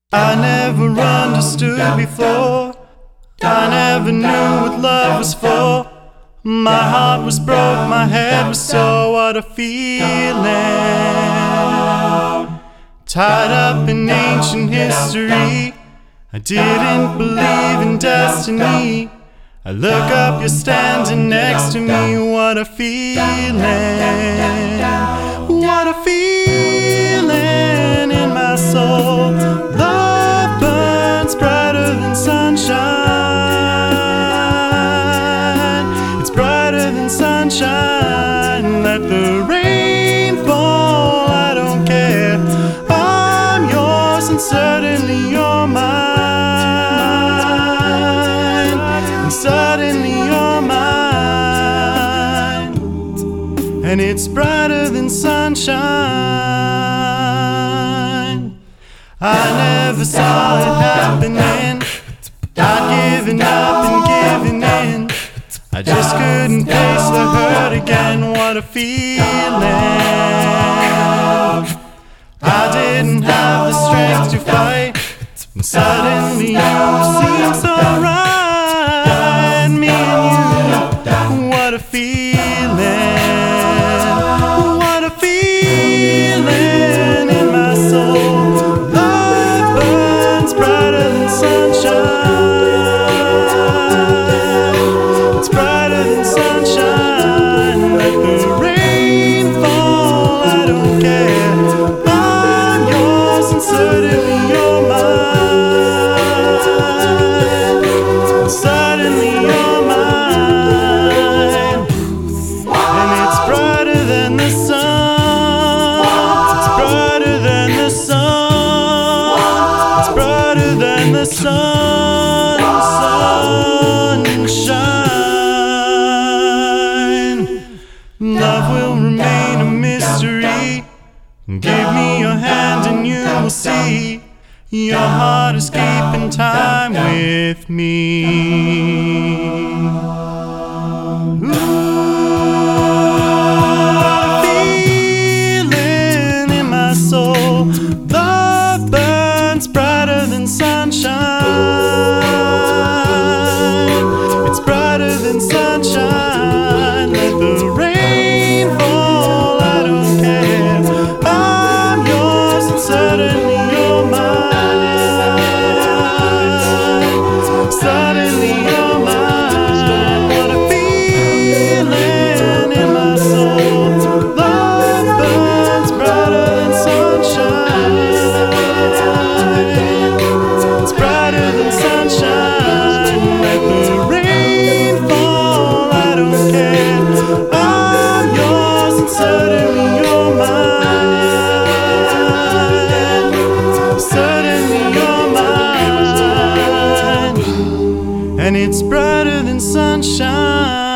I never understood before. I never knew what love was for. My heart was broke, my head was sore. What a feeling. Tied up in ancient history, I didn't believe in destiny. I look up, you're standing next to me. What a feeling. What a feeling in my soul. Love burns brighter than sunshine. It's brighter than sunshine. Let the rain fall, I don't care. I'm yours and certainly you're mine. And suddenly you're mine. And it's brighter than sunshine. I never saw it happening. I'd given up and given in. I just couldn't face the hurt again. What a feeling. I didn't have the strength to fight, and suddenly you seemed so right. Me and you, what a feeling. What a feeling in my soul. Love burns brighter than sunshine. It's brighter than sunshine. Let the rain fall, I don't care. I'm yours and certainly you're mine. Suddenly you're mine. And it's brighter than the sun. It's brighter than the sun. It's brighter than the sunshine. Love will remain a mystery. Give me your hand and you will see. Your heart is keeping time with me. Ooh, feeling in my soul. Love burns brighter than sunshine. It's brighter than sunshine. Let the rain fall, I don't care. I'm yours and certainly you're mine. Suddenly you're mine. What a feeling in my soul. Love burns brighter than sunshine. It's brighter than sunshine. Let the rain fall, I don't care. I'm yours and certainly you're mine. Certainly you're mine. And it's brighter than sunshine.